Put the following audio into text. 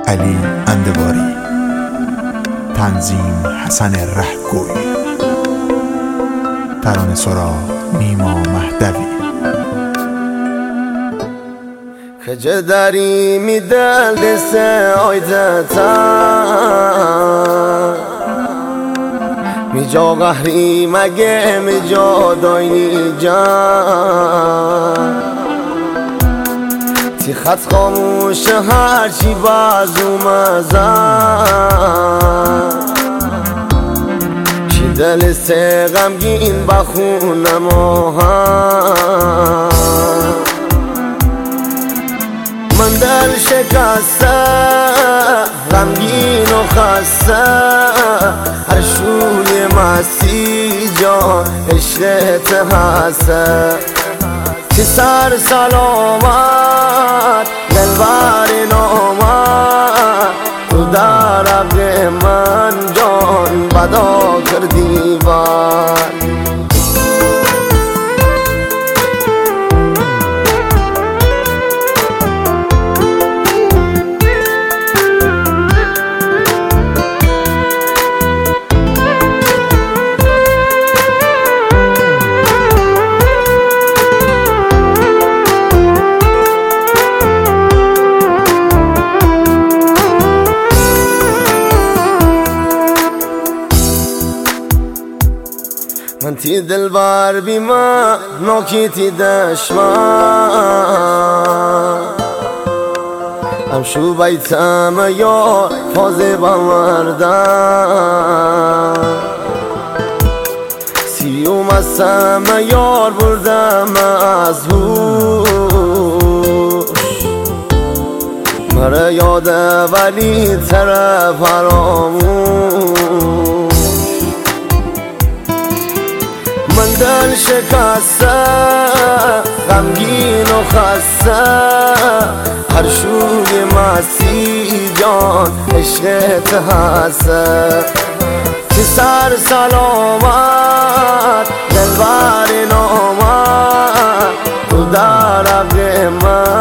علی اندواری، تنظیم حسن رهگوی، ترانه سرا نیما مهدوی. خجه داری می دل دسته آیدتا می جا قهری مگه می جا داینی جان تی خط خاموش هرچی بازو مزن چی دل سه غمگین بخونم آهن من دل شکسته غمگین و خسته هر شوی مسیح جان عشقت هسته چه سر سلامت دلبر نامت تو در حق من جان بدا کردی بر من تی دلبر بی من نوکی تی دشمن ام شو بیتم یا فازه بمردم سیوم استم یار بردم از هوش مرا یاده ولی طرف فراموش من دل شکسته غمگین و خسته هر شوی مسیح جان عشقت هسته چه سر سلامت دلبر نامت تو در حق من